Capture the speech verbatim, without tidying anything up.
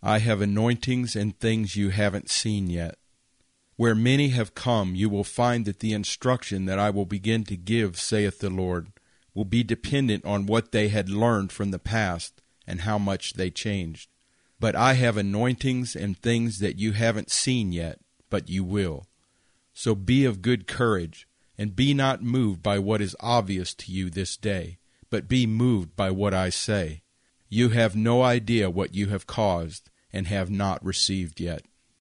I have anointings and things you haven't seen yet. Where many have come, you will find that the instruction that I will begin to give, saith the Lord, will be dependent on what they had learned from the past and how much they changed. But I have anointings and things that you haven't seen yet, but you will. So be of good courage, and be not moved by what is obvious to you this day, but be moved by what I say. You have no idea what you have caused and have not received yet.